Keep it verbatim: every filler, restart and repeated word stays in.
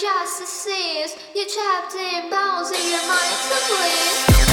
just a seas. You're trapped in bounds in your mind to please.